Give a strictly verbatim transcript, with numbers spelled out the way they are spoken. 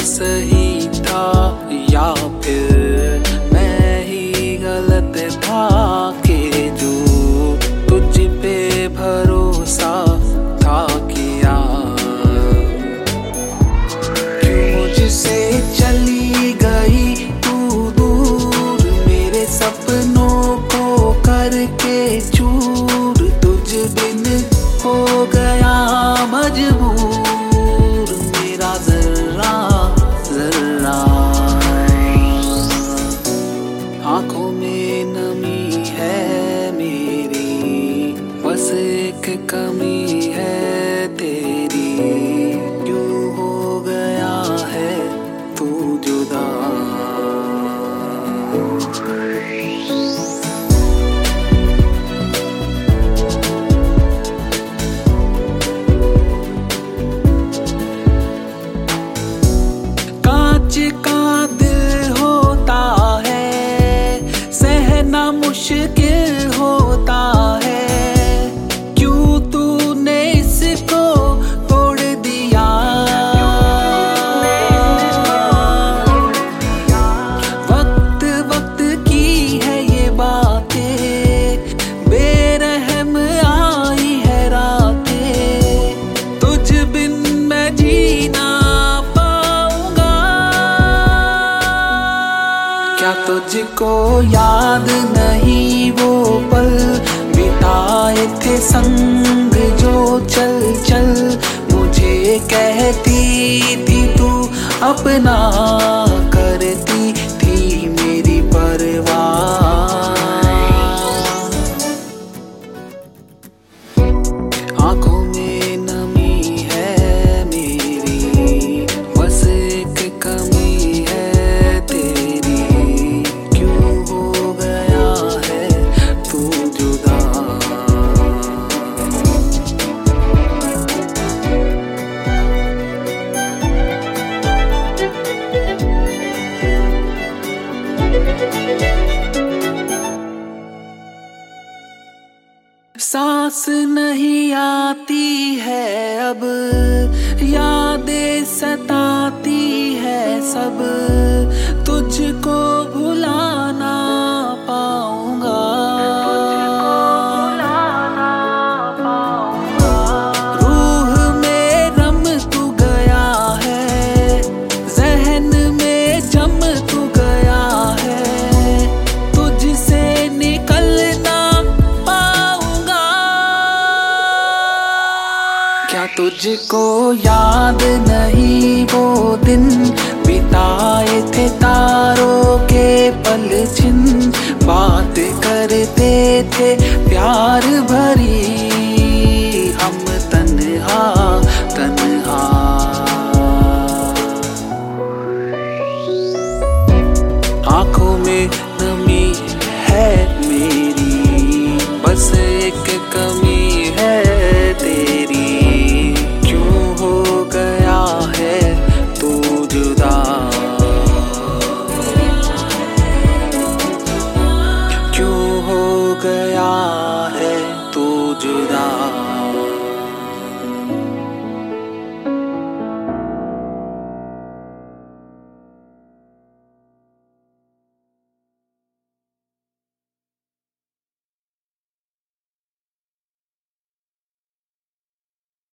सही था या फिर मैं ही गलत था कि जो तुझ पे भरोसा था किया। क्यों मुझसे चली गई तू दूर, मेरे सपनों को करके चूर, तुझ बिन हो गया मजबूर मेरा जर्रा जर्रा। आंखों में नमी है मेरी, बस एक कमी है तेरी। क्यों हो गया है तू जुदा। कांच का दिल होता है, सहना मुश्किल होता है। क्यों तूने इसको तोड़ दिया। वक्त वक्त की है ये बातें, बेरहम आई है रातें। तुझ बिन मैं जीना क्या तुझको याद नहीं वो पल बिताए थे संग जो चल चल। मुझे कहती थी तू अपना, करती थी मेरी परवाह। आंखों में नमी है मेरी, बस एक कमी है तेरी। सांस नहीं आती है अब, यादें सताती है सब। तुझको भुला ना पाऊंगा, रूह में रम तू गया है, जहन में जम तू गया है। तुझसे निकलना क्या तुझको याद नहीं वो दिन बिताए थे तारों के पल जिन। बात करते थे प्यार भरी हम तन्हा तन्हा। आंखों में नमी है मेरी, बस एक कमी है तेरी। क्यों हो गया है तू जुदा। क्यों हो गया है तू जुदा।